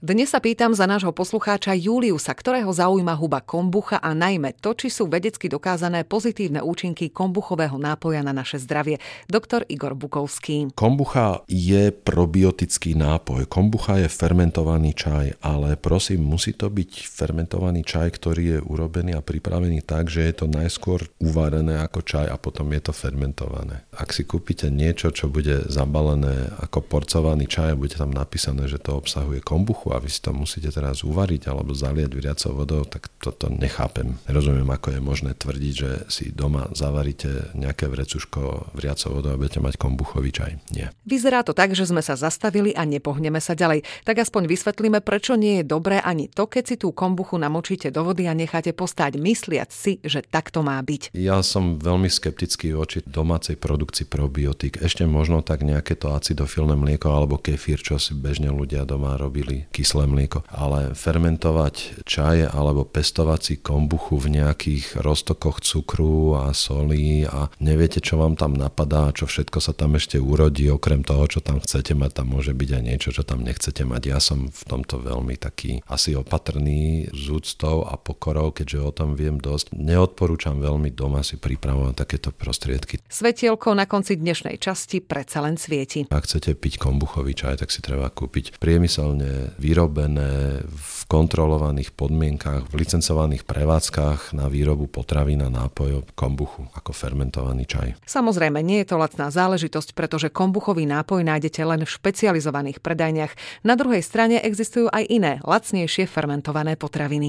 Dnes sa pýtam za nášho poslucháča Juliusa, ktorého zaujíma huba kombucha a najmä to, či sú vedecky dokázané pozitívne účinky kombuchového nápoja na naše zdravie. Doktor Igor Bukovský. Kombucha je probiotický nápoj. Kombucha je fermentovaný čaj, ale prosím, musí to byť fermentovaný čaj, ktorý je urobený a pripravený tak, že je to najskôr uvarené ako čaj a potom je to fermentované. Ak si kúpite niečo, čo bude zabalené ako porcovaný čaj a bude tam napísané, že to obsahuje kombuchu a vy si to musíte teraz uvariť alebo zaliať vriacou vodou, tak toto nechápem. Nerozumiem, ako je možné tvrdiť, že si doma zavaríte nejaké vrecuško vriacou vodou a budete mať kombuchový čaj. Nie. Vyzerá to tak, že sme sa zastavili a nepohneme sa ďalej. Tak aspoň vysvetlíme, prečo nie je dobré ani to, keď si tú kombuchu namočíte do vody a necháte postáť, mysliac si, že takto má byť. Ja som veľmi skeptický voči domácej produkcii probiotík. Ešte možno tak nejaké to acidofilné mlieko alebo kefír, čo si bežne ľudia doma robili, kyslé mlieko. Ale fermentovať čaje alebo pestovať si kombuchu v nejakých roztokoch cukru a soli a neviete, čo vám tam napadá, čo všetko sa tam ešte urodí, okrem toho, čo tam chcete mať, tam môže byť aj niečo, čo tam nechcete mať. Ja som v tomto veľmi taký asi opatrný s úctou a pokorou, keďže o tom viem dosť. Neodporúčam veľmi doma si pripravovať takéto prostriedky. Svetielko na konci dnešnej časti predsa len svieti. Ak chcete piť kombuchový čaj, tak si treba kúpiť priemyselne vyrobené v kontrolovaných podmienkach, v licencovaných prevádzkach na výrobu potravín a nápojov kombuchu ako fermentovaný čaj. Samozrejme, nie je to lacná záležitosť, pretože kombuchový nápoj nájdete len v špecializovaných predajniach. Na druhej strane existujú aj iné, lacnejšie fermentované potraviny.